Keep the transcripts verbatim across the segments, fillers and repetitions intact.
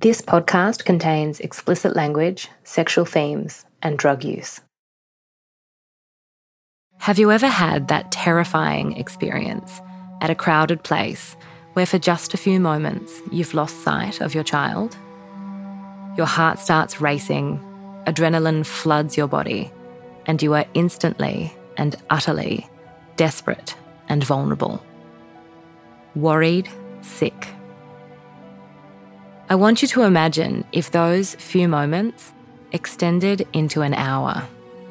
This podcast contains explicit language, sexual themes, and drug use. Have you ever had that terrifying experience at a crowded place where for just a few moments you've lost sight of your child? Your heart starts racing, adrenaline floods your body, and you are instantly and utterly desperate and vulnerable. Worried, sick. I want you to imagine if those few moments extended into an hour,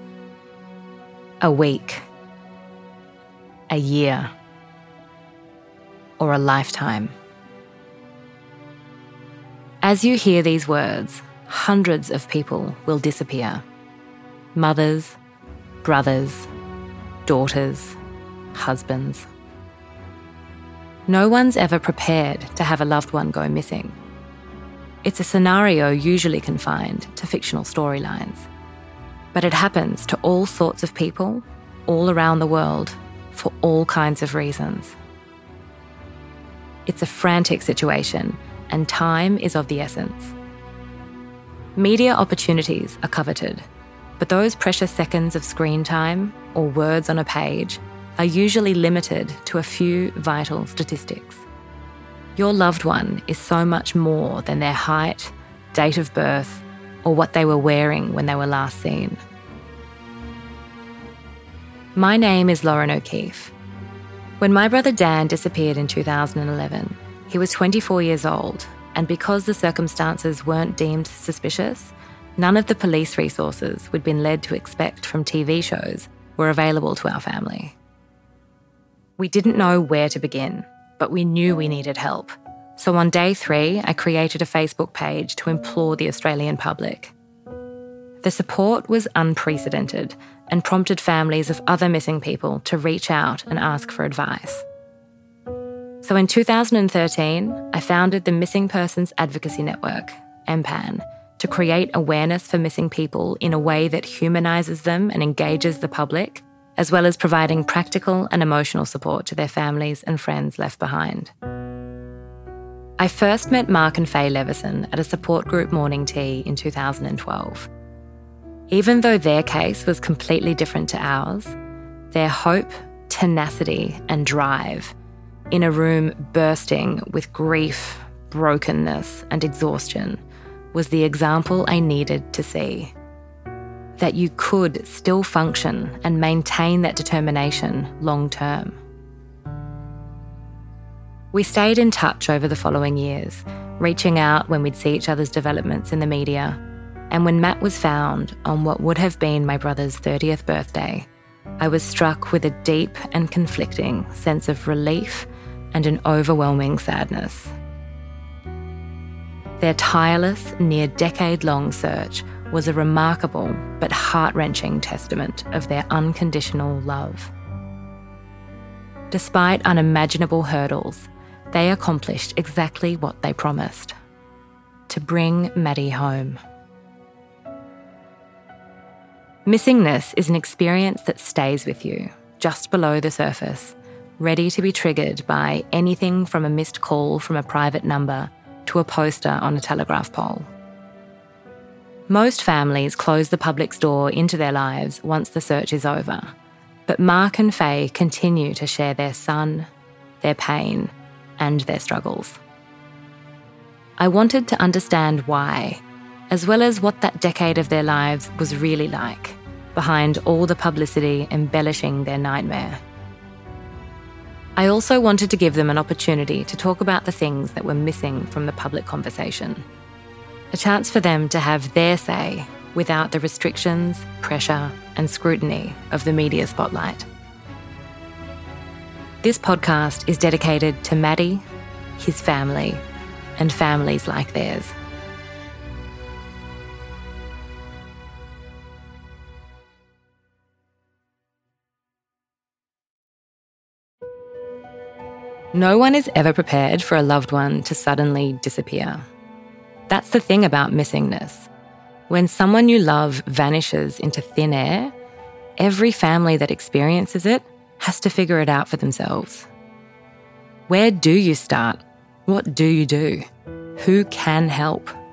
a week, a year, or a lifetime. As you hear these words, hundreds of people will disappear. Mothers, brothers, daughters, husbands. No one's ever prepared to have a loved one go missing. It's a scenario usually confined to fictional storylines. But it happens to all sorts of people, all around the world, for all kinds of reasons. It's a frantic situation, and time is of the essence. Media opportunities are coveted, but those precious seconds of screen time or words on a page are usually limited to a few vital statistics. Your loved one is so much more than their height, date of birth, or what they were wearing when they were last seen. My name is Lauren O'Keefe. When my brother Dan disappeared in two thousand eleven, he was twenty-four years old, and because the circumstances weren't deemed suspicious, none of the police resources we'd been led to expect from T V shows were available to our family. We didn't know where to begin, but we knew we needed help. So on day three, I created a Facebook page to implore the Australian public. The support was unprecedented and prompted families of other missing people to reach out and ask for advice. So in two thousand thirteen, I founded the Missing Persons Advocacy Network, M PAN, to create awareness for missing people in a way that humanises them and engages the public, as well as providing practical and emotional support to their families and friends left behind. I first met Mark and Faye Leveson at a support group morning tea in two thousand twelve. Even though their case was completely different to ours, their hope, tenacity and drive in a room bursting with grief, brokenness and exhaustion was the example I needed to see. That you could still function and maintain that determination long term. We stayed in touch over the following years, reaching out when we'd see each other's developments in the media. And when Matt was found on what would have been my brother's thirtieth birthday, I was struck with a deep and conflicting sense of relief and an overwhelming sadness. Their tireless, near decade-long search was a remarkable but heart-wrenching testament of their unconditional love. Despite unimaginable hurdles, they accomplished exactly what they promised: to bring Maddie home. Missingness is an experience that stays with you, just below the surface, ready to be triggered by anything from a missed call from a private number to a poster on a telegraph pole. Most families close the public's door into their lives once the search is over, but Mark and Faye continue to share their son, their pain, and their struggles. I wanted to understand why, as well as what that decade of their lives was really like, behind all the publicity embellishing their nightmare. I also wanted to give them an opportunity to talk about the things that were missing from the public conversation. A chance for them to have their say without the restrictions, pressure, and scrutiny of the media spotlight. This podcast is dedicated to Maddie, his family, and families like theirs. No one is ever prepared for a loved one to suddenly disappear. That's the thing about missingness. When someone you love vanishes into thin air, every family that experiences it has to figure it out for themselves. Where do you start? What do you do? Who can help?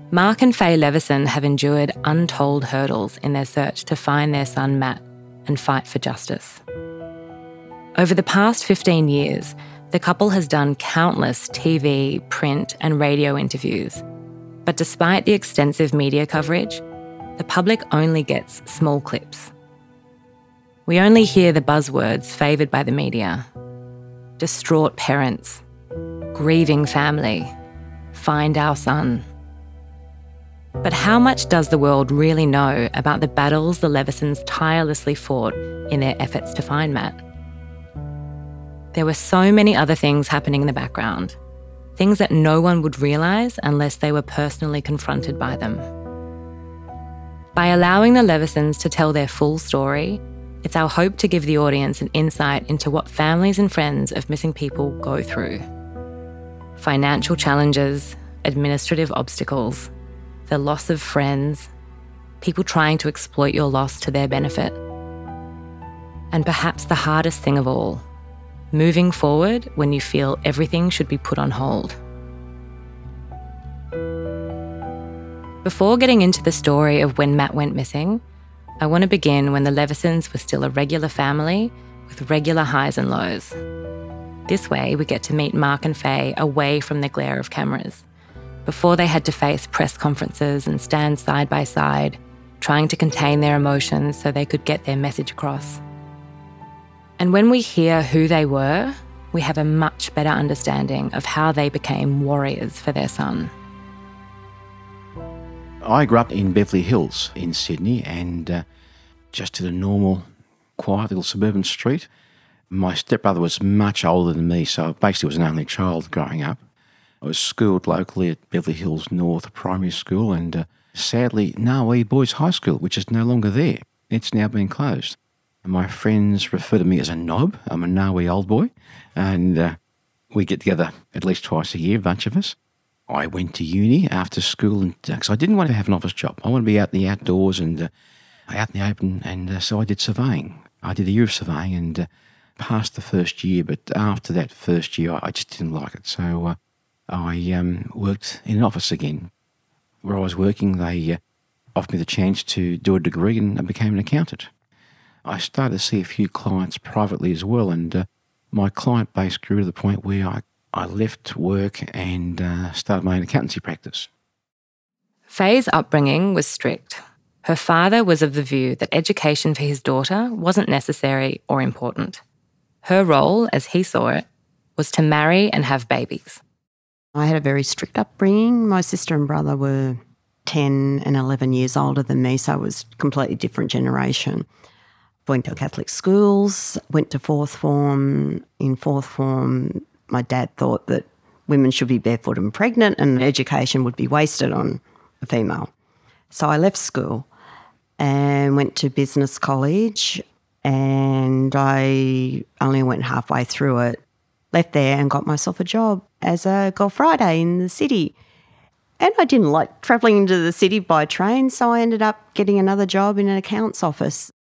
Mark and Faye Leveson have endured untold hurdles in their search to find their son Matt and fight for justice. Over the past fifteen years, the couple has done countless T V, print and radio interviews. But despite the extensive media coverage, the public only gets small clips. We only hear the buzzwords favoured by the media: distraught parents, grieving family, find our son. But how much does the world really know about the battles the Levesons tirelessly fought in their efforts to find Matt? There were so many other things happening in the background, things that no one would realise unless they were personally confronted by them. By allowing the Levesons to tell their full story, it's our hope to give the audience an insight into what families and friends of missing people go through. Financial challenges, administrative obstacles, the loss of friends, people trying to exploit your loss to their benefit. And perhaps the hardest thing of all, moving forward when you feel everything should be put on hold. Before getting into the story of when Matt went missing, I want to begin when the Levesons were still a regular family with regular highs and lows. This way we get to meet Mark and Faye away from the glare of cameras, before they had to face press conferences and stand side by side, trying to contain their emotions so they could get their message across. And when we hear who they were, we have a much better understanding of how they became warriors for their son. I grew up in Beverly Hills in Sydney, and uh, just to the normal, quiet little suburban street. My stepbrother was much older than me, so I basically was an only child growing up. I was schooled locally at Beverly Hills North Primary School and uh, sadly Narwee Boys High School, which is no longer there. It's now been closed. And my friends refer to me as a knob. I'm a Narwee old boy, and uh, we get together at least twice a year, a bunch of us. I went to uni after school because uh, I didn't want to have an office job. I wanted to be out in the outdoors and uh, out in the open, and uh, so I did surveying. I did a year of surveying and uh, passed the first year, but after that first year, I just didn't like it. So uh, I um, worked in an office again. Where I was working, they uh, offered me the chance to do a degree, and I became an accountant. I started to see a few clients privately as well, and uh, my client base grew to the point where I, I left work and uh, started my own accountancy practice. Faye's upbringing was strict. Her father was of the view that education for his daughter wasn't necessary or important. Her role, as he saw it, was to marry and have babies. I had a very strict upbringing. My sister and brother were ten and eleven years older than me, so it was a completely different generation. Went to Catholic schools, went to fourth form. In fourth form, my dad thought that women should be barefoot and pregnant and education would be wasted on a female. So I left school and went to business college, and I only went halfway through it, left there and got myself a job as a Girl Friday in the city. And I didn't like travelling into the city by train, so I ended up getting another job in an accounts office.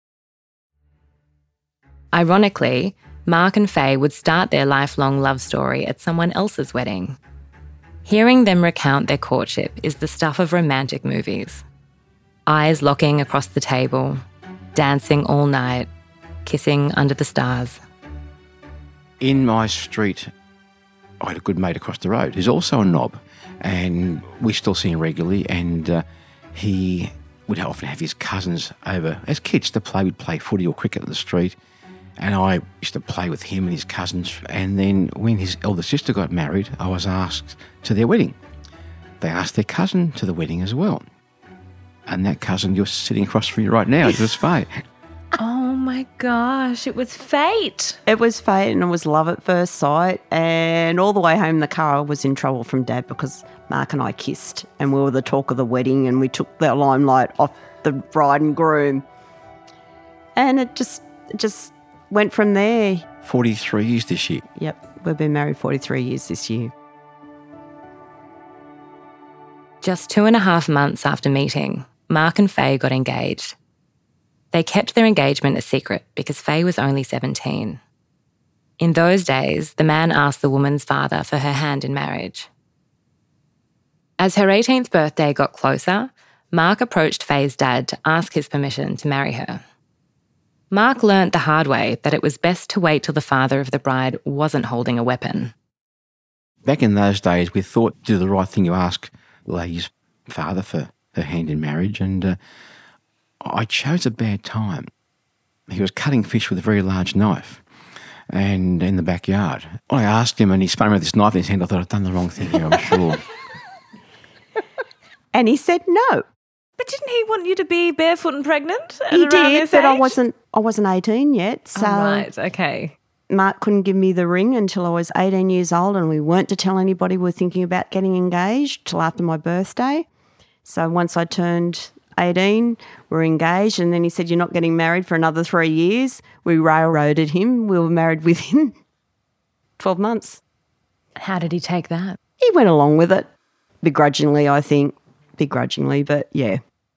Ironically, Mark and Faye would start their lifelong love story at someone else's wedding. Hearing them recount their courtship is the stuff of romantic movies. Eyes locking across the table, dancing all night, kissing under the stars. In my street, I had a good mate across the road who's also a knob, and we still see him regularly, and uh, he would often have his cousins over as kids to play. We'd play footy or cricket in the street, and I used to play with him and his cousins. And then when his elder sister got married, I was asked to their wedding. They asked their cousin to the wedding as well. And that cousin you're sitting across from you right now is just Faye. Oh my gosh, it was fate. It was fate, and it was love at first sight. And all the way home in the car, I was in trouble from Dad because Mark and I kissed, and we were the talk of the wedding, and we took the limelight off the bride and groom. And it just, it just went from there. forty-three years this year. Yep, we've been married forty-three years this year. Just two and a half months after meeting, Mark and Faye got engaged. They kept their engagement a secret because Faye was only seventeen. In those days, the man asked the woman's father for her hand in marriage. As her eighteenth birthday got closer, Mark approached Faye's dad to ask his permission to marry her. Mark learnt the hard way that it was best to wait till the father of the bride wasn't holding a weapon. Back in those days, we thought do the right thing, you ask the lady's father for her hand in marriage, and uh, I chose a bad time. He was cutting fish with a very large knife and in the backyard. I asked him and he spun me with this knife in his hand. I thought I'd done the wrong thing here, I'm sure. And he said no. But didn't he want you to be barefoot and pregnant? At He around did, this but I age? wasn't I wasn't eighteen yet. So Oh, right, okay. Mark couldn't give me the ring until I was eighteen years old, and we weren't to tell anybody we were thinking about getting engaged till after my birthday. So once I turned eighteen, we were engaged, and then he said, you're not getting married for another three years. We railroaded him. We were married within twelve months. How did he take that? He went along with it, begrudgingly, I think. Begrudgingly, but yeah.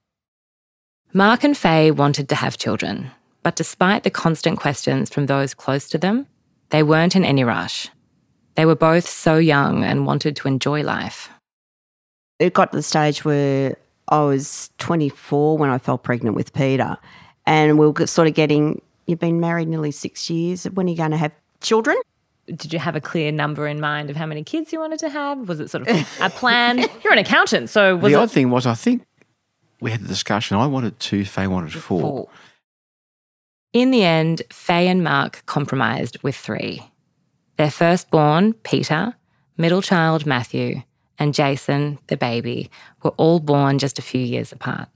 Mark and Faye wanted to have children, but despite the constant questions from those close to them, they weren't in any rush. They were both so young and wanted to enjoy life. It got to the stage where I was twenty-four when I fell pregnant with Peter, and we were sort of getting, you've been married nearly six years, when are you going to have children? Did you have a clear number in mind of how many kids you wanted to have? Was it sort of a plan? You're an accountant, so was the it... odd thing was, I think we had the discussion. I wanted two, Faye wanted four. Four. In the end, Faye and Mark compromised with three. Their firstborn, Peter, middle child, Matthew, and Jason, the baby, were all born just a few years apart.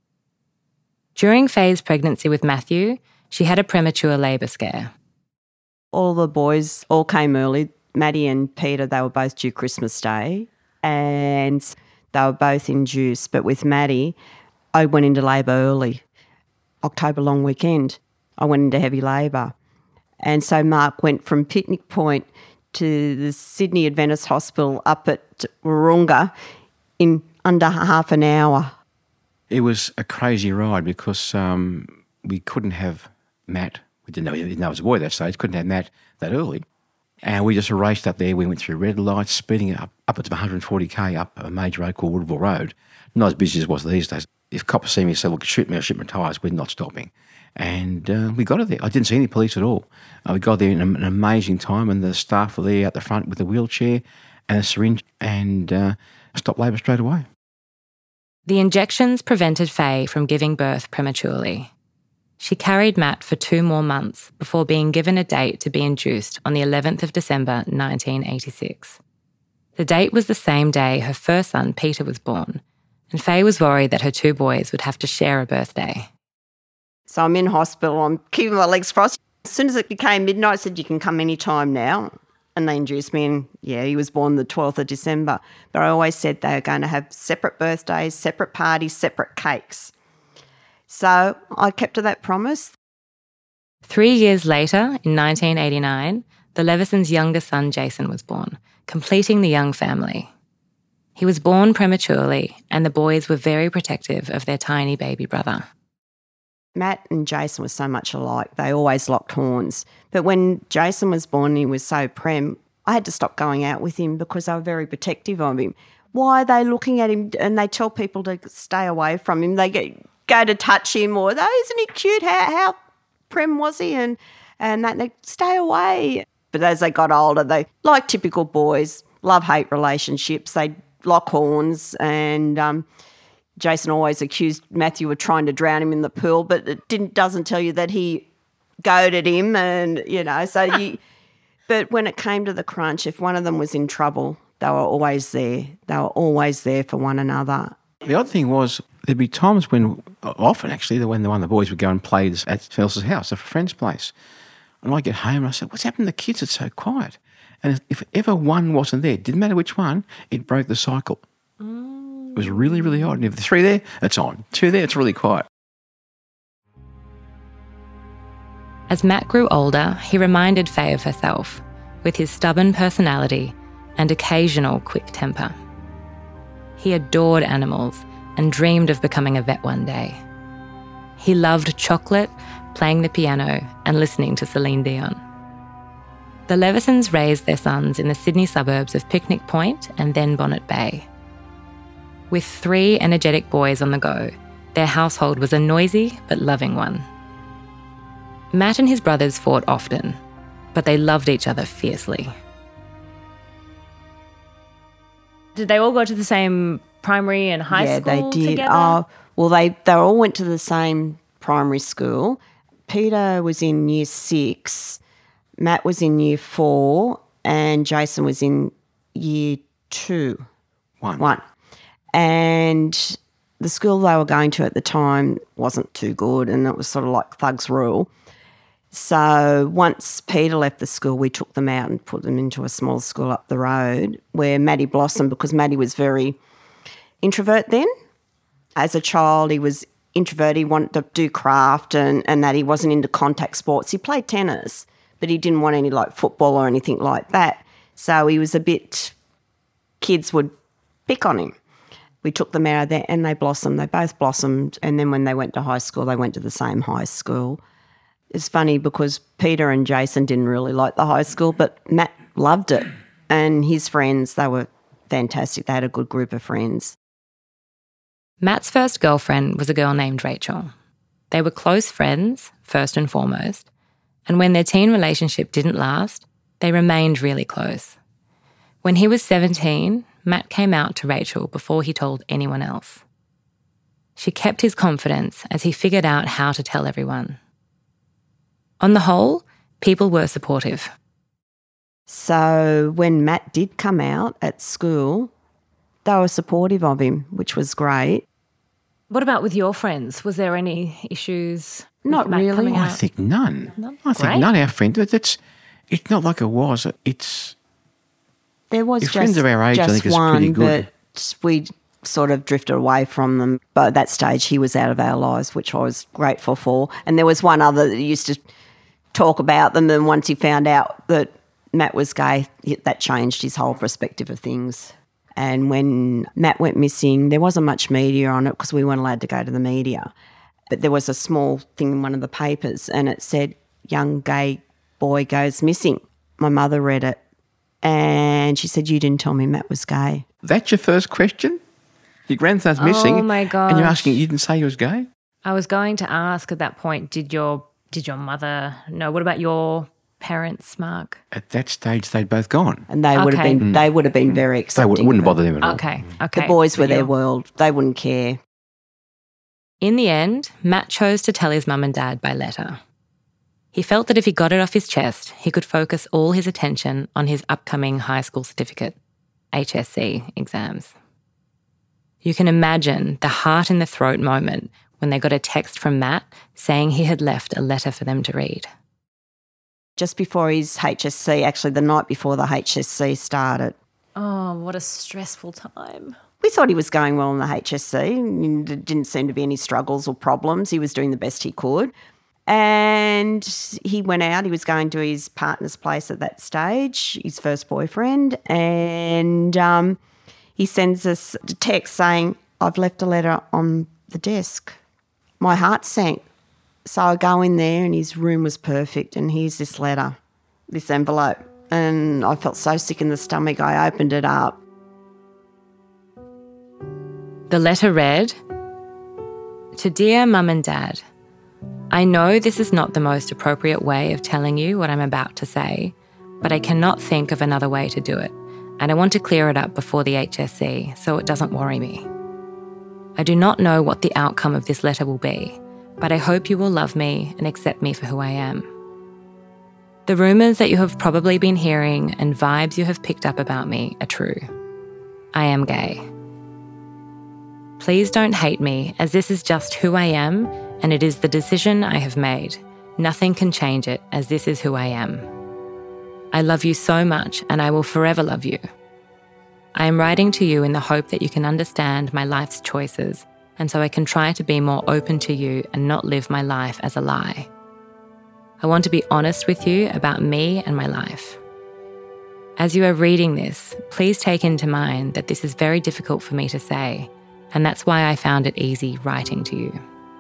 During Faye's pregnancy with Matthew, she had a premature labour scare. All the boys all came early. Maddie and Peter, they were both due Christmas Day, and they were both induced. But with Maddie, I went into labour early. October long weekend, I went into heavy labour. And so Mark went from Picnic Point to the Sydney Adventist Hospital up at Wahroonga in under half an hour. It was a crazy ride because um, we couldn't have Matt. We didn't know, we didn't know he was a boy at that stage, couldn't have Matt that early. And we just raced up there. We went through red lights, speeding up, up at one hundred forty k up a major road called Woodville Road. Not as busy as it was these days. If coppers see me and say, look, shoot me, I'll shoot my tyres, we're not stopping. And uh, we got it there. I didn't see any police at all. Uh, we got there in an amazing time, and the staff were there out the front with a wheelchair and a syringe, and uh, stopped labour straight away. The injections prevented Faye from giving birth prematurely. She carried Matt for two more months before being given a date to be induced on the eleventh of December nineteen eighty-six. The date was the same day her first son, Peter, was born, and Faye was worried that her two boys would have to share a birthday. So I'm in hospital, I'm keeping my legs crossed. As soon as it became midnight, I said, you can come any time now. And they induced me, and yeah, he was born the twelfth of December. But I always said they were going to have separate birthdays, separate parties, separate cakes. So I kept to that promise. Three years later, in nineteen eighty-nine, the Levisons' younger son, Jason, was born, completing the young family. He was born prematurely, and the boys were very protective of their tiny baby brother. Matt and Jason were so much alike. They always locked horns. But when Jason was born, he was so prem, I had to stop going out with him because they were very protective of him. Why are they looking at him? And they tell people to stay away from him. They get, go to touch him, or, oh, isn't he cute? How, how prem was he? And, and that, they stay away. But as they got older, they, like typical boys, love-hate relationships. They lock horns, and um, Jason always accused Matthew of trying to drown him in the pool, but it didn't doesn't tell you that he goaded him, and, you know, so you... But when it came to the crunch, if one of them was in trouble, they were always there. They were always there for one another. The odd thing was, there'd be times when, often actually, when the one of the boys would go and play at someone else's house, at a friend's place. And I'd get home and I said, what's happened to the kids? It's so quiet. And if ever one wasn't there, didn't matter which one, it broke the cycle. Mm. It was really, really odd. And if the three there, it's on. Two there, it's really quiet. As Matt grew older, he reminded Faye of herself, with his stubborn personality and occasional quick temper. He adored animals and dreamed of becoming a vet one day. He loved chocolate, playing the piano, and listening to Celine Dion. The Levisons raised their sons in the Sydney suburbs of Picnic Point and then Bonnet Bay. With three energetic boys on the go, their household was a noisy but loving one. Matt and his brothers fought often, but they loved each other fiercely. Did they all go to the same primary and high yeah, school they did. together? Oh, well, they, they all went to the same primary school. Peter was in year six, Matt was in year four, and Jason was in year two. One. One. And the school they were going to at the time wasn't too good, and it was sort of like thugs rule. So once Peter left the school, we took them out and put them into a small school up the road where Maddie blossomed, because Maddie was very introvert then. As a child, he was introvert. He wanted to do craft and, and that. He wasn't into contact sports. He played tennis, but he didn't want any like football or anything like that. So he was a bit, kids would pick on him. We took them out of there and they blossomed. They both blossomed. And then when they went to high school, they went to the same high school. It's funny because Peter and Jason didn't really like the high school, but Matt loved it. And his friends, they were fantastic. They had a good group of friends. Matt's first girlfriend was a girl named Rachel. They were close friends, first and foremost, and when their teen relationship didn't last, they remained really close. When he was seventeen, Matt came out to Rachel before he told anyone else. She kept his confidence as he figured out how to tell everyone. On the whole, people were supportive. So when Matt did come out at school, they were supportive of him, which was great. What about with your friends? Was there any issues? with Not Matt really. coming I out? think none. None? I think Great. none of our friends. It- It's, it's not like it was. It's There was Your just, friends of our age, I just think, is one, pretty good. but we sort of drifted away from them. But at that stage, he was out of our lives, which I was grateful for. And there was one other that used to talk about them, and once he found out that Matt was gay, that changed his whole perspective of things. And when Matt went missing, there wasn't much media on it because we weren't allowed to go to the media. But there was a small thing in one of the papers and it said, young gay boy goes missing. My mother read it and she said, you didn't tell me Matt was gay. that's your first question. Your grandson's missing. Oh, my And you're gosh. asking, you didn't say he was gay? I was going to ask at that point, did your did your mother know? What about your parents, Mark? At that stage, they'd both gone. And they would have Okay. been they would have been very They accepting. would, wouldn't of it. bother them at all. Okay, okay. The boys But were their you're- world. They wouldn't care. In the end, Matt chose to tell his mum and dad by letter. He felt that if he got it off his chest, he could focus all his attention on his upcoming high school certificate, H S C exams. You can imagine the heart in the throat moment when they got a text from Matt saying he had left a letter for them to read. Just before his H S C, actually the night before the H S C started, Oh, what a stressful time. we thought he was going well in the H S C. and There didn't seem to be any struggles or problems. He was doing the best he could. And he went out. He was going to his partner's place at that stage, his first boyfriend. And um, he sends us a text saying, I've left a letter on the desk. My heart sank. So I go in there and his room was perfect. And here's this letter, this envelope. And I felt so sick in the stomach. I opened it up. The letter read, To dear Mum and Dad, I know this is not the most appropriate way of telling you what I'm about to say, but I cannot think of another way to do it, and I want to clear it up before the H S C so it doesn't worry me. I do not know what the outcome of this letter will be, but I hope you will love me and accept me for who I am. The rumours that you have probably been hearing and vibes you have picked up about me are true. I am gay. Please don't hate me, as this is just who I am and it is the decision I have made. Nothing can change it, as this is who I am. I love you so much and I will forever love you. I am writing to you in the hope that you can understand my life's choices, and so I can try to be more open to you and not live my life as a lie. I want to be honest with you about me and my life. As you are reading this, please take into mind that this is very difficult for me to say, and that's why I found it easy writing to you.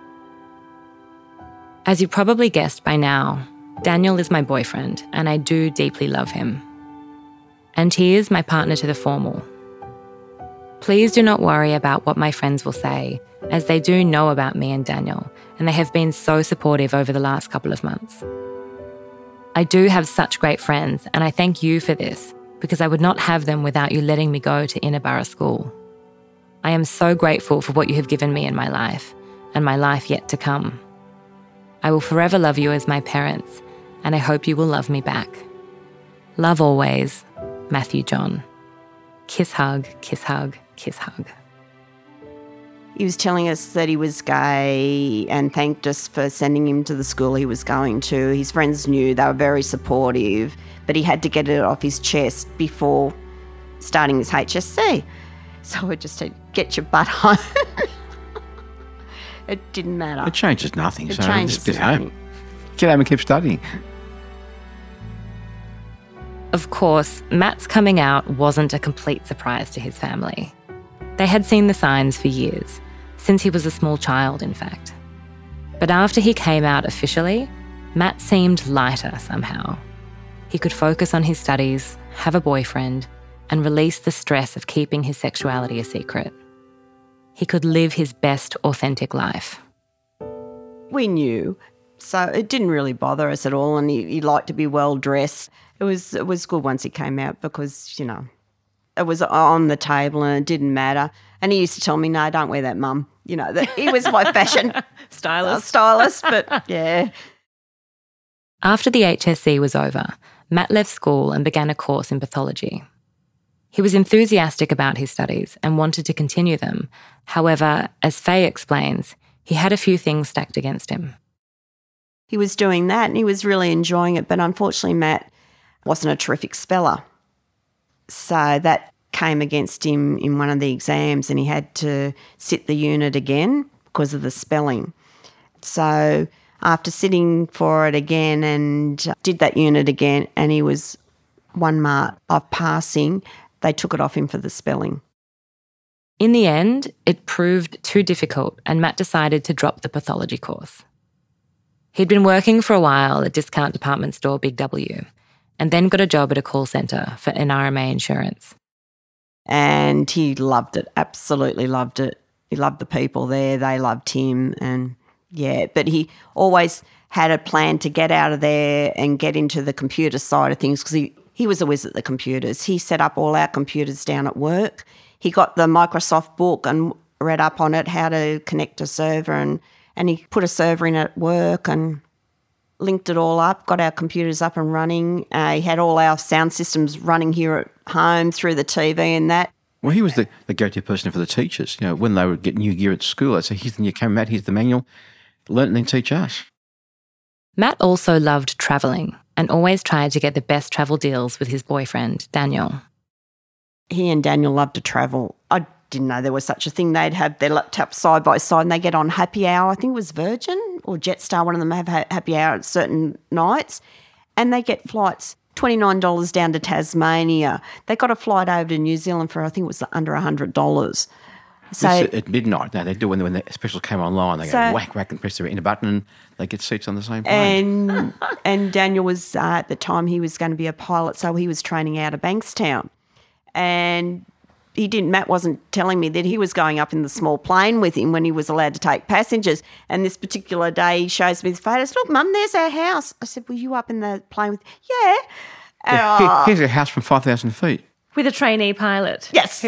As you probably guessed by now, Daniel is my boyfriend and I do deeply love him. And he is my partner to the formal. Please do not worry about what my friends will say, as they do know about me and Daniel, and they have been so supportive over the last couple of months. I do have such great friends, and I thank you for this, because I would not have them without you letting me go to Inner Borough School. I am so grateful for what you have given me in my life, and my life yet to come. I will forever love you as my parents, and I hope you will love me back. Love always, Matthew John. Kiss hug, kiss hug, kiss hug. He was telling us that he was gay and thanked us for sending him to the school he was going to. His friends knew, they were very supportive, but he had to get it off his chest before starting his H S C. So I just said, get your butt home. It didn't matter. It changes nothing. It so changes just get nothing. home. Get home and keep studying. Of course, Matt's coming out wasn't a complete surprise to his family. They had seen the signs for years, since he was a small child, in fact. But after he came out officially, Matt seemed lighter somehow. He could focus on his studies, have a boyfriend, and release the stress of keeping his sexuality a secret. He could live his best authentic life. We knew, so it didn't really bother us at all, and he, he liked to be well dressed. It was it was good once he came out because, you know, it was on the table and it didn't matter. And he used to tell me, no, don't wear that, Mum. You know, that he was my fashion Stylist. uh, stylist, but yeah. After the H S C was over, Matt left school and began a course in pathology. He was enthusiastic about his studies and wanted to continue them. However, as Faye explains, he had a few things stacked against him. He was doing that and he was really enjoying it, but unfortunately Matt wasn't a terrific speller. So that came against him in one of the exams and he had to sit the unit again because of the spelling. So after sitting for it again and did that unit again and he was one mark of passing, they took it off him for the spelling. In the end, it proved too difficult and Matt decided to drop the pathology course. He'd been working for a while at discount department store Big W and then got a job at a call centre for N R M A Insurance. And he loved it, absolutely loved it. He loved the people there, they loved him and yeah, but he always had a plan to get out of there and get into the computer side of things because he, he was a whiz at the computers. He set up all our computers down at work. He got the Microsoft book and read up on it, how to connect a server, and, and he put a server in at work and linked it all up, got our computers up and running. Uh, he had all our sound systems running here at home through the T V and that. Well, he was the, the go-to person for the teachers. You know, when they would get new gear at school, they'd say, here's the new camera, Matt, here's the manual. Learn and then teach us. Matt also loved travelling and always tried to get the best travel deals with his boyfriend, Daniel. He and Daniel loved to travel. I didn't know there was such a thing. They'd have their laptops side by side and they get on happy hour. I think it was Virgin or Jetstar, one of them have happy hour at certain nights, and they get flights, twenty-nine dollars down to Tasmania. They got a flight over to New Zealand for, I think it was under one hundred dollars. So This at midnight. No, they do when, when the specials came online. They So- go whack, whack and press the enter button and they get seats on the same plane. And and Daniel was, uh, at the time, he was going to be a pilot, so he was training out of Bankstown. And he didn't, Matt wasn't telling me that he was going up in the small plane with him when he was allowed to take passengers. And this particular day, he shows me his photos. Look, Mum, there's our house. I said, were you up in the plane with, yeah. Yeah, Uh, here- here's a house from five thousand feet. With a trainee pilot. yes.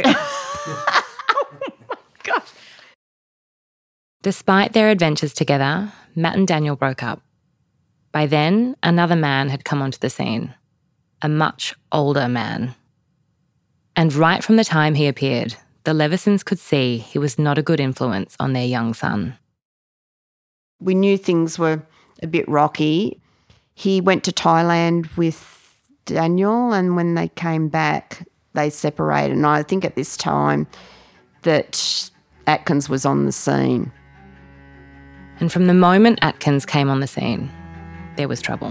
Gosh. Despite their adventures together, Matt and Daniel broke up. By then, another man had come onto the scene, a much older man. And right from the time he appeared, the Levisons could see he was not a good influence on their young son. We knew things were a bit rocky. He went to Thailand with Daniel, and when they came back, they separated. And I think at this time that Atkins was on the scene. And from the moment Atkins came on the scene, there was trouble.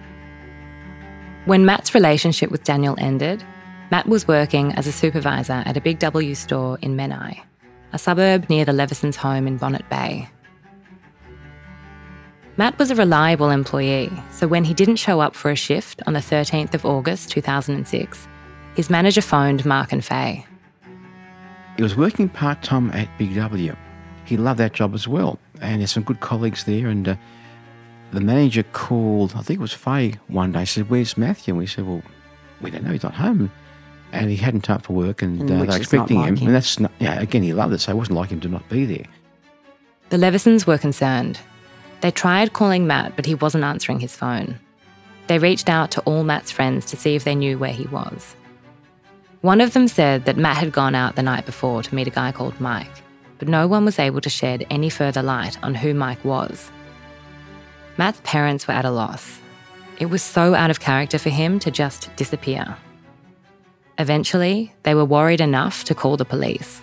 When Matt's relationship with Daniel ended, Matt was working as a supervisor at a Big W store in Menai, a suburb near the Levisons' home in Bonnet Bay. Matt was a reliable employee, so when he didn't show up for a shift on the thirteenth of August two thousand six, his manager phoned Mark and Faye. He was working part-time at Big W. He loved that job as well. And there's some good colleagues there. And uh, the manager called, I think it was Faye, one day, said, "Where's Matthew?" And we said, "Well, we don't know, he's not home." And he hadn't turned up for work, and, and uh, they were expecting like him. him. And that's not, yeah, again, he loved it, so it wasn't like him to not be there. The Levesons were concerned. They tried calling Matt, but he wasn't answering his phone. They reached out to all Matt's friends to see if they knew where he was. One of them said that Matt had gone out the night before to meet a guy called Mike, but no one was able to shed any further light on who Mike was. Matt's parents were at a loss. It was so out of character for him to just disappear. Eventually, they were worried enough to call the police.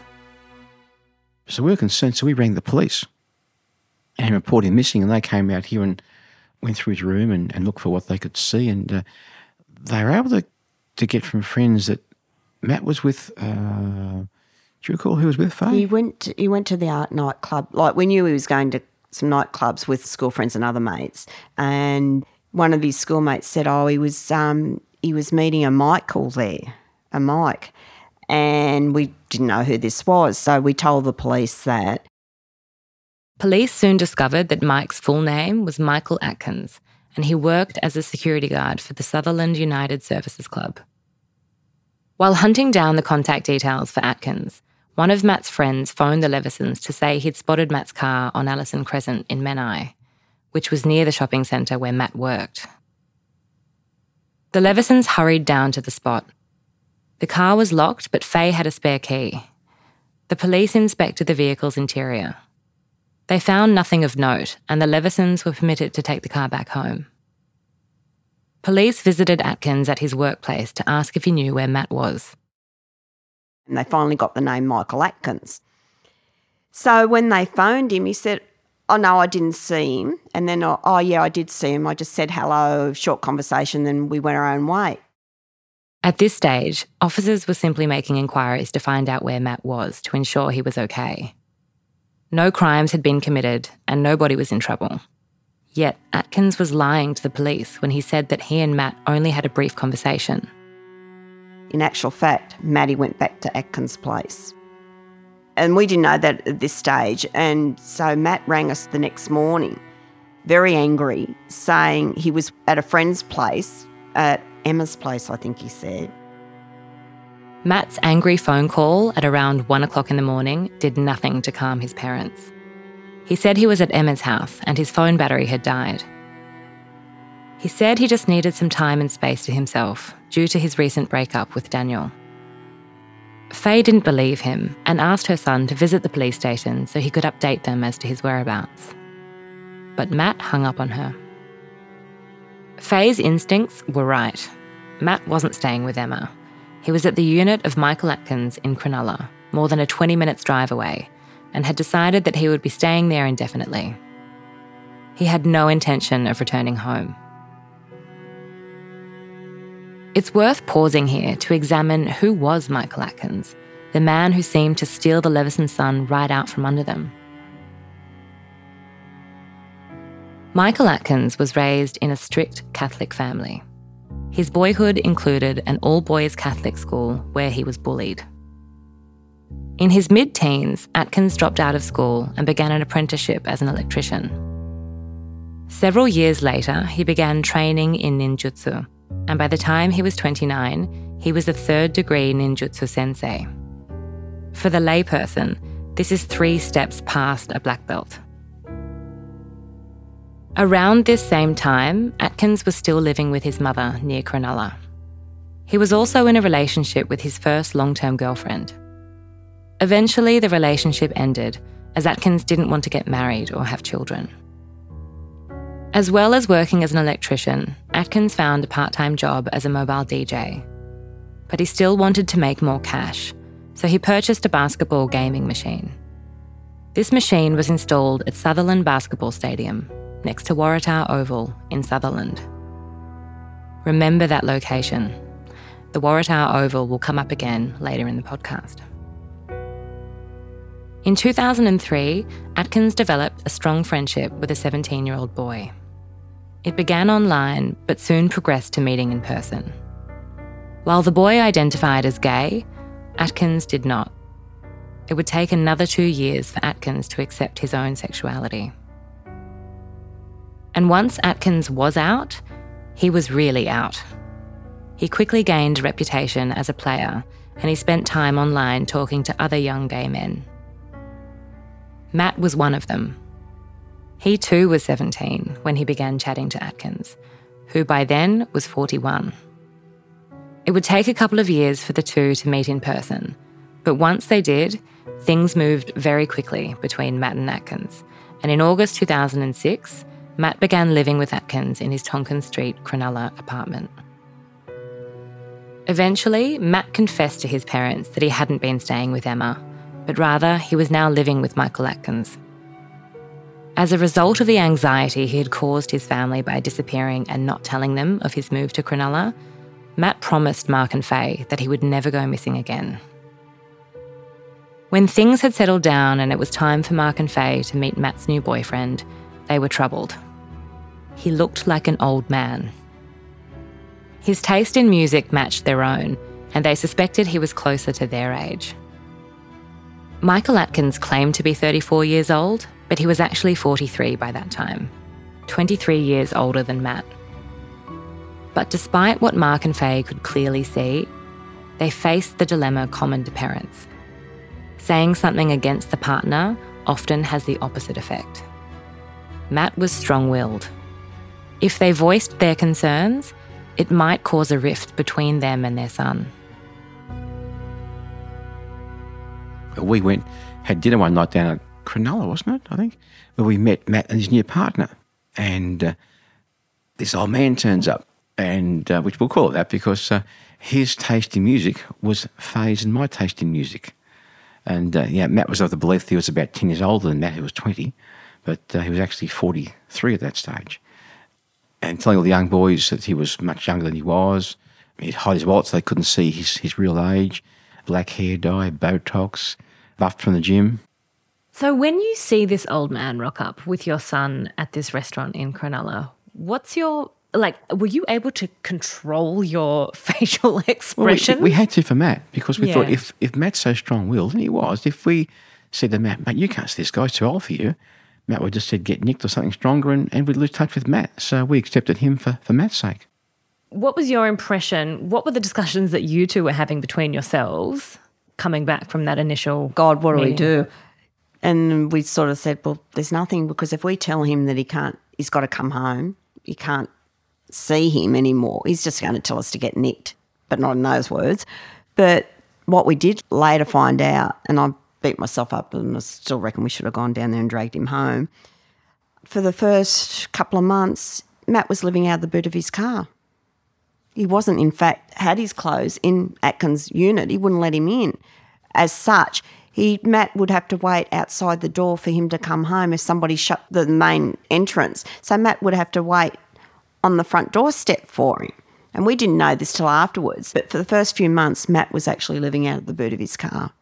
So we were concerned, so we rang the police and reported him missing, and they came out here and went through his room and, and looked for what they could see, and uh, they were able to, to get from friends that Matt was with, uh, do you recall who was with, Faye? He went, he went to the art nightclub. Like, we knew he was going to some nightclubs with school friends and other mates, and one of his schoolmates said, oh, he was um, he was meeting a Michael there, a Mike, and we didn't know who this was, so we told the police that. Police soon discovered that Mike's full name was Michael Atkins, and he worked as a security guard for the Sutherland United Services Club. While hunting down the contact details for Atkins, one of Matt's friends phoned the Levesons to say he'd spotted Matt's car on Allison Crescent in Menai, which was near the shopping centre where Matt worked. The Levesons hurried down to the spot. The car was locked, but Faye had a spare key. The police inspected the vehicle's interior. They found nothing of note, and the Levesons were permitted to take the car back home. Police visited Atkins at his workplace to ask if he knew where Matt was. And they finally got the name Michael Atkins. So when they phoned him, he said, oh, no, I didn't see him. And then, oh, oh, yeah, I did see him. I just said hello, short conversation, then we went our own way. At this stage, officers were simply making inquiries to find out where Matt was to ensure he was okay. No crimes had been committed and nobody was in trouble. Yet Atkins was lying to the police when he said that he and Matt only had a brief conversation. In actual fact, Matty went back to Atkins' place. And we didn't know that at this stage. And so Matt rang us the next morning, very angry, saying he was at a friend's place, at Emma's place, I think he said. Matt's angry phone call at around one o'clock in the morning did nothing to calm his parents. He said he was at Emma's house and his phone battery had died. He said he just needed some time and space to himself due to his recent breakup with Daniel. Faye didn't believe him and asked her son to visit the police station so he could update them as to his whereabouts. But Matt hung up on her. Faye's instincts were right. Matt wasn't staying with Emma. He was at the unit of Michael Atkins in Cronulla, more than a twenty minutes drive away, and had decided that he would be staying there indefinitely. He had no intention of returning home. It's worth pausing here to examine who was Michael Atkins, the man who seemed to steal the Leveson son right out from under them. Michael Atkins was raised in a strict Catholic family. His boyhood included an all-boys Catholic school where he was bullied. In his mid-teens, Atkins dropped out of school and began an apprenticeship as an electrician. Several years later, he began training in ninjutsu, and by the time he was twenty-nine, he was a third-degree ninjutsu sensei. For the layperson, this is three steps past a black belt. Around this same time, Atkins was still living with his mother near Cronulla. He was also in a relationship with his first long-term girlfriend. Eventually, the relationship ended, as Atkins didn't want to get married or have children. As well as working as an electrician, Atkins found a part-time job as a mobile D J. But he still wanted to make more cash, so he purchased a basketball gaming machine. This machine was installed at Sutherland Basketball Stadium, next to Waratah Oval in Sutherland. Remember that location. The Waratah Oval will come up again later in the podcast. In two thousand three, Atkins developed a strong friendship with a seventeen-year-old boy. It began online, but soon progressed to meeting in person. While the boy identified as gay, Atkins did not. It would take another two years for Atkins to accept his own sexuality. And once Atkins was out, he was really out. He quickly gained a reputation as a player, and he spent time online talking to other young gay men. Matt was one of them. He too was seventeen when he began chatting to Atkins, who by then was forty-one. It would take a couple of years for the two to meet in person, but once they did, things moved very quickly between Matt and Atkins, and in August two thousand six, Matt began living with Atkins in his Tonkin Street, Cronulla apartment. Eventually, Matt confessed to his parents that he hadn't been staying with Emma, but rather he was now living with Michael Atkins. As a result of the anxiety he had caused his family by disappearing and not telling them of his move to Cronulla, Matt promised Mark and Faye that he would never go missing again. When things had settled down and it was time for Mark and Faye to meet Matt's new boyfriend, they were troubled. He looked like an old man. His taste in music matched their own, and they suspected he was closer to their age. Michael Atkins claimed to be thirty-four years old, but he was actually forty-three by that time, twenty-three years older than Matt. But despite what Mark and Faye could clearly see, they faced the dilemma common to parents. Saying something against the partner often has the opposite effect. Matt was strong-willed. If they voiced their concerns, it might cause a rift between them and their son. We went, had dinner one night down at Cronulla, wasn't it, I think, where we met Matt and his new partner. And uh, this old man turns up, and uh, which we'll call it that because uh, his taste in music was Faye's and my taste in music. And uh, yeah, Matt was of the belief that he was about ten years older than Matt, who was twenty, but uh, he was actually forty-three at that stage. And telling all the young boys that he was much younger than he was. He'd hide his wallet so they couldn't see his, his real age. Black hair dye, Botox, buffed from the gym. So when you see this old man rock up with your son at this restaurant in Cronulla, what's your, like, were you able to control your facial expressions? Well, we, we had to for Matt because we Yeah. thought if, if Matt's so strong-willed, and he was, if we said to Matt, mate, you can't see this guy's too old for you, Matt would just said get nicked or something stronger and, and we'd lose touch with Matt. So we accepted him for, for Matt's sake. What was your impression? What were the discussions that you two were having between yourselves coming back from that initial God, what do we meeting? do? And we sort of said, well, there's nothing, because if we tell him that he can't, he's got to come home, you can't see him anymore, he's just going to tell us to get nicked, but not in those words. But what we did later find out, and I beat myself up and I still reckon we should have gone down there and dragged him home. For the first couple of months, Matt was living out of the boot of his car. He wasn't, in fact, had his clothes in Atkins' unit. He wouldn't let him in. As such, he Matt would have to wait outside the door for him to come home if somebody shut the main entrance. So Matt would have to wait on the front doorstep for him. And we didn't know this till afterwards. But for the first few months, Matt was actually living out of the boot of his car.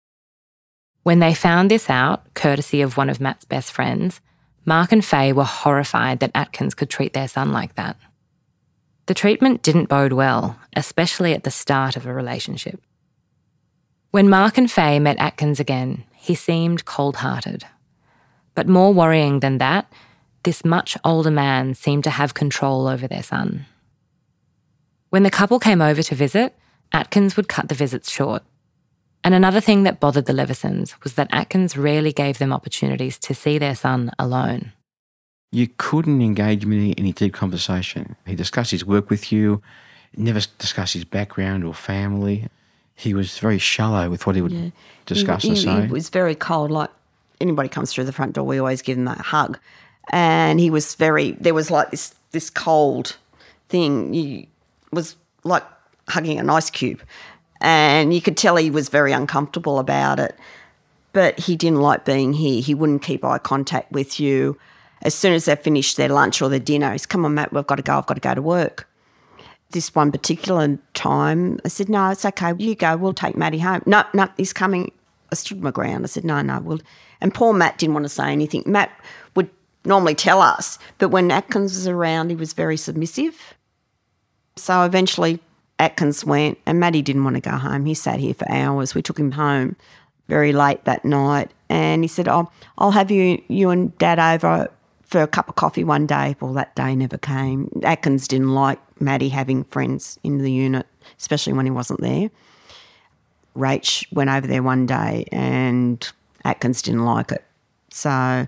When they found this out, courtesy of one of Matt's best friends, Mark and Faye were horrified that Atkins could treat their son like that. The treatment didn't bode well, especially at the start of a relationship. When Mark and Faye met Atkins again, he seemed cold-hearted. But more worrying than that, this much older man seemed to have control over their son. When the couple came over to visit, Atkins would cut the visits short. And another thing that bothered the Levisons was that Atkins rarely gave them opportunities to see their son alone. You couldn't engage him in any, any deep conversation. He discussed his work with you, never discussed his background or family. He was very shallow with what he would Yeah. discuss he, and he, say. He was very cold. Like anybody comes through the front door, we always give them that hug. And he was very, there was like this this cold thing. He was like hugging an ice cube. And you could tell he was very uncomfortable about it. But he didn't like being here. He wouldn't keep eye contact with you. As soon as they finished their lunch or their dinner, he's, come on, Matt, we've got to go. I've got to go to work. This one particular time, I said, no, it's okay. You go. We'll take Matty home. No, no, he's coming. I stood my ground. I said, no, no. We'll. And poor Matt didn't want to say anything. Matt would normally tell us, but when Atkins was around, he was very submissive. So eventually Atkins went and Matty didn't want to go home. He sat here for hours. We took him home. very late that night, and he said, oh, I'll have you, you and Dad over for a cup of coffee one day. Well, that day never came. Atkins didn't like Maddie having friends in the unit, especially when he wasn't there. Rach went over there one day and Atkins didn't like it. So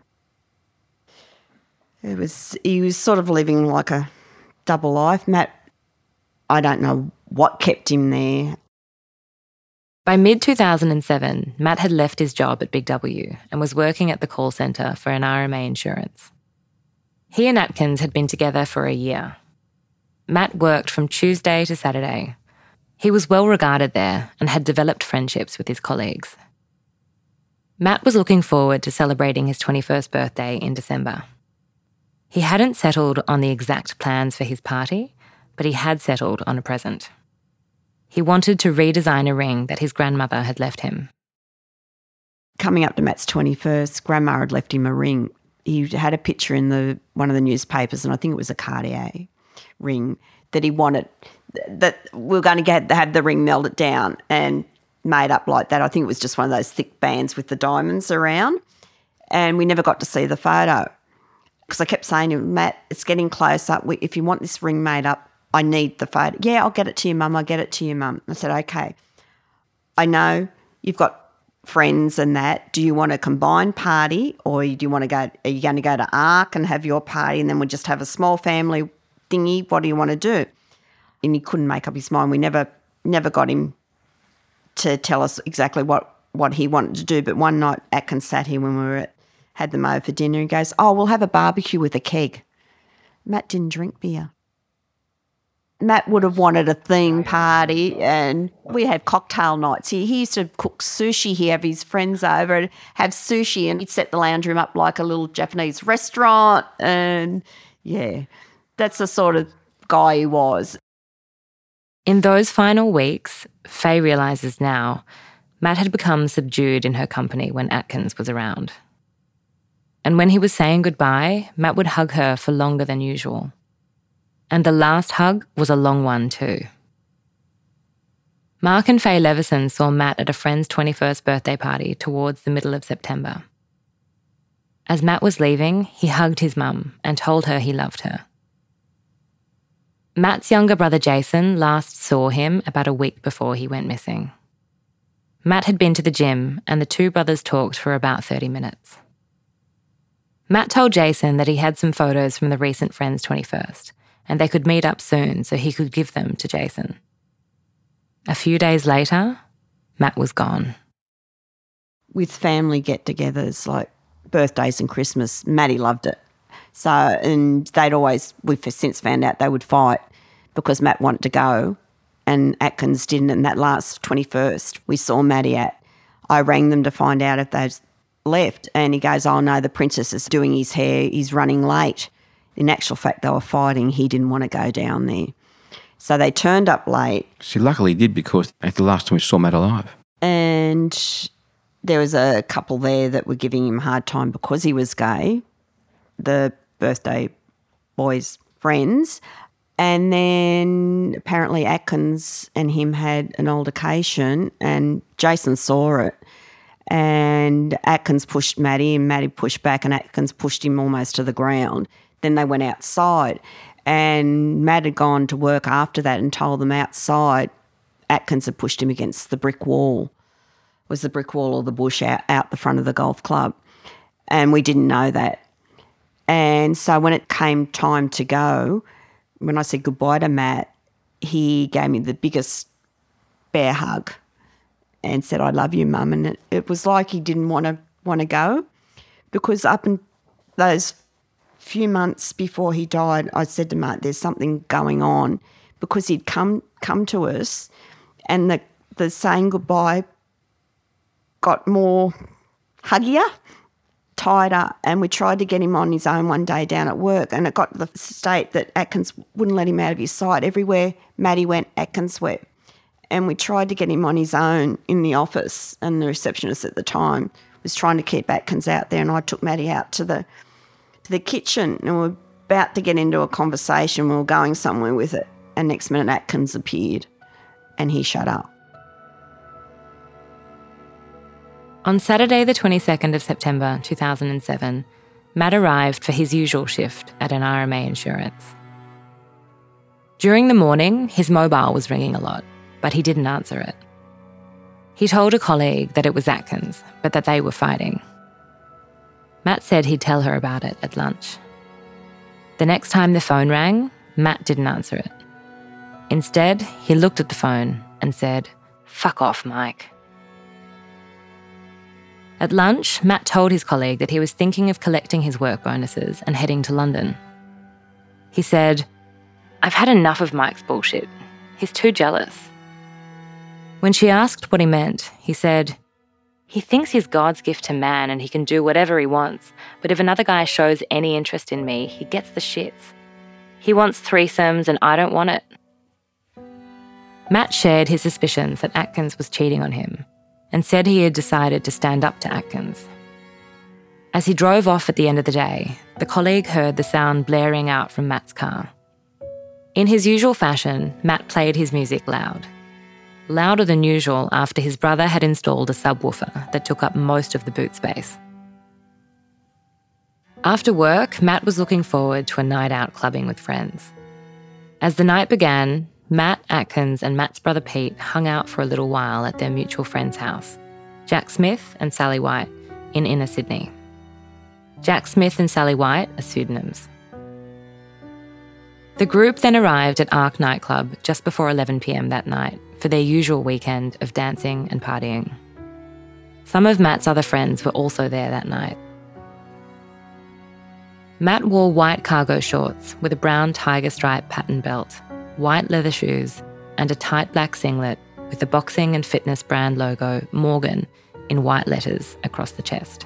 it was, he was sort of living like a double life. Matt, I don't know what kept him there. By mid two thousand seven, Matt had left his job at Big W and was working at the call centre for an R M A Insurance. He and Atkins had been together for a year. Matt worked from Tuesday to Saturday. He was well regarded there and had developed friendships with his colleagues. Matt was looking forward to celebrating his twenty-first birthday in December. He hadn't settled on the exact plans for his party, but he had settled on a present. He wanted to redesign a ring that his grandmother had left him. Coming up to Matt's twenty-first, Grandma had left him a ring. He had a picture in the one of the newspapers, and I think it was a Cartier ring that he wanted, that we were going to get have the ring melted down and made up like that. I think it was just one of those thick bands with the diamonds around, and we never got to see the photo because I kept saying to him, Matt, it's getting close up. If you want this ring made up, I need the photo. Yeah, I'll get it to you, Mum. I'll get it to you, Mum. I said, okay. I know you've got friends and that. Do you want a combined party, or do you want to go, are you going to go to Ark and have your party and then we'll just have a small family thingy? What do you want to do? And he couldn't make up his mind. We never never got him to tell us exactly what, what he wanted to do. But one night Atkins sat here when we were at, had them over for dinner and goes, oh, we'll have a barbecue with a keg. Matt didn't drink beer. Matt would have wanted a theme party, and we had cocktail nights. He, he used to cook sushi. He'd have his friends over and have sushi, and he'd set the lounge room up like a little Japanese restaurant. And, yeah, that's the sort of guy he was. In those final weeks, Faye realises now Matt had become subdued in her company when Atkins was around. And when he was saying goodbye, Matt would hug her for longer than usual. And the last hug was a long one too. Mark and Faye Leveson saw Matt at a friend's twenty-first birthday party towards the middle of September. As Matt was leaving, he hugged his mum and told her he loved her. Matt's younger brother Jason last saw him about a week before he went missing. Matt had been to the gym and the two brothers talked for about thirty minutes. Matt told Jason that he had some photos from the recent friend's twenty-first, and they could meet up soon so he could give them to Jason. A few days later, Matt was gone. With family get-togethers like birthdays and Christmas, Maddie loved it. So, and they'd always, we've since found out they would fight because Matt wanted to go and Atkins didn't. And that last twenty-first we saw Maddie at, I rang them to find out if they'd left, and he goes, oh no, the princess is doing his hair, he's running late. In actual fact, they were fighting. He didn't want to go down there. So they turned up late. See, luckily he did, because at the last time we saw Matt alive. And there was a couple there that were giving him a hard time because he was gay, the birthday boy's friends. And then apparently Atkins and him had an altercation, and Jason saw it. And Atkins pushed Maddie, and Maddie pushed back, and Atkins pushed him almost to the ground. Then they went outside, and Matt had gone to work after that and told them outside Atkins had pushed him against the brick wall. It was the brick wall or the bush out, out the front of the golf club, and we didn't know that. And so when it came time to go, when I said goodbye to Matt, he gave me the biggest bear hug and said, I love you, Mum. And it, it was like he didn't want to want to go, because up in those few months before he died, I said to Mark, there's something going on, because he'd come come to us and the, the saying goodbye got more huggier, tighter, and we tried to get him on his own one day down at work, and it got to the state that Atkins wouldn't let him out of his sight. Everywhere Maddie went, Atkins went. And we tried to get him on his own in the office, and the receptionist at the time was trying to keep Atkins out there, and I took Maddie out to the to the kitchen, and we were about to get into a conversation. We were going somewhere with it, and next minute Atkins appeared and he shut up. On Saturday the twenty-second of September two thousand seven, Matt arrived for his usual shift at an R M A Insurance. During the morning, his mobile was ringing a lot, but he didn't answer it. He told a colleague that it was Atkins, but that they were fighting. Matt said he'd tell her about it at lunch. The next time the phone rang, Matt didn't answer it. Instead, he looked at the phone and said, "Fuck off, Mike." At lunch, Matt told his colleague that he was thinking of collecting his work bonuses and heading to London. He said, "I've had enough of Mike's bullshit. He's too jealous." When she asked what he meant, he said, "He thinks he's God's gift to man and he can do whatever he wants, but if another guy shows any interest in me, he gets the shits. He wants threesomes and I don't want it." Matt shared his suspicions that Atkins was cheating on him and said he had decided to stand up to Atkins. As he drove off at the end of the day, the colleague heard the sound blaring out from Matt's car. In his usual fashion, Matt played his music loud. Louder than usual after his brother had installed a subwoofer that took up most of the boot space. After work, Matt was looking forward to a night out clubbing with friends. As the night began, Matt, Atkins and Matt's brother Pete hung out for a little while at their mutual friend's house, Jack Smith and Sally White, in inner Sydney. Jack Smith and Sally White are pseudonyms. The group then arrived at Ark nightclub just before eleven p m that night for their usual weekend of dancing and partying. Some of Matt's other friends were also there that night. Matt wore white cargo shorts with a brown tiger stripe pattern belt, white leather shoes, and a tight black singlet with the boxing and fitness brand logo, Morgan, in white letters across the chest.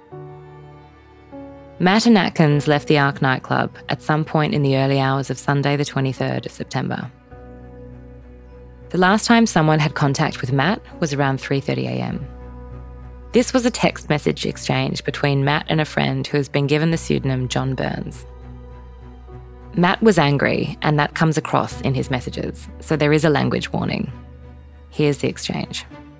Matt and Atkins left the Ark nightclub at some point in the early hours of Sunday the twenty-third of September. The last time someone had contact with Matt was around three thirty a m. This was a text message exchange between Matt and a friend who has been given the pseudonym John Burns. Matt was angry, and that comes across in his messages, so there is a language warning. Here's the exchange.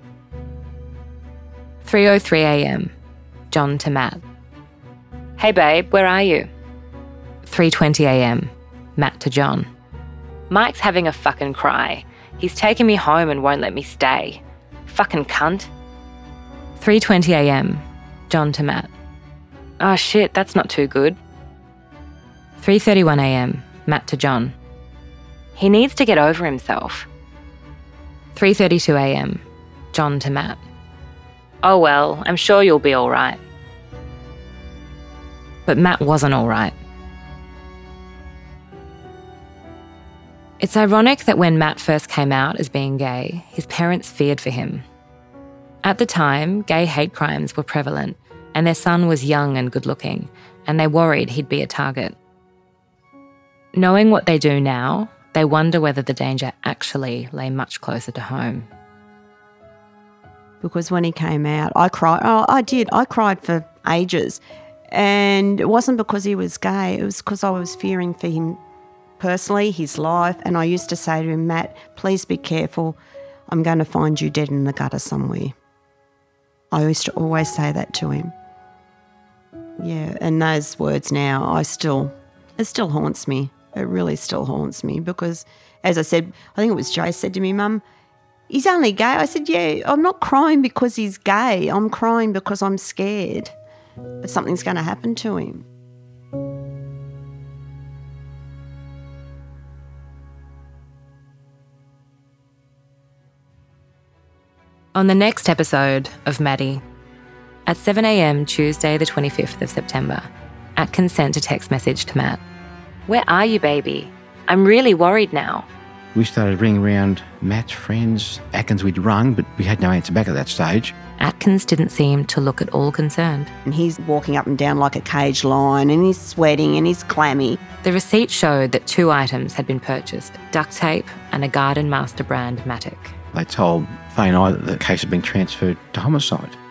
three oh three a m, John to Matt. "Hey babe, where are you?" three twenty a m, Matt to John. "Mike's having a fucking cry. He's taken me home and won't let me stay. Fucking cunt." three twenty a m, John to Matt. "Oh shit, that's not too good." three thirty-one a m, Matt to John. "He needs to get over himself." three thirty-two a m, John to Matt. "Oh well, I'm sure you'll be all right." But Matt wasn't all right. It's ironic that when Matt first came out as being gay, his parents feared for him. At the time, gay hate crimes were prevalent, and their son was young and good-looking, and they worried he'd be a target. Knowing what they do now, they wonder whether the danger actually lay much closer to home. Because when he came out, I cried. Oh, I did. I cried for ages. And it wasn't because he was gay. It was because I was fearing for him personally, his life. And I used to say to him, "Matt, please be careful. I'm going to find you dead in the gutter somewhere." I used to always say that to him. Yeah, and those words now, I still, it still haunts me. It really still haunts me because, as I said, I think it was Jay said to me, "Mum, he's only gay." I said, "Yeah, I'm not crying because he's gay. I'm crying because I'm scared that something's going to happen to him." On the next episode of Maddie, at seven a m Tuesday the twenty-fifth of September, Atkins sent a text message to Matt. "Where are you, baby? I'm really worried now." We started ringing around Matt's friends. Atkins we'd rung, but we had no answer back at that stage. Atkins didn't seem to look at all concerned. And he's walking up and down like a caged lion and he's sweating and he's clammy. The receipt showed that two items had been purchased, duct tape and a Garden Master brand Matic. They told Faye and I that the case had been transferred to homicide.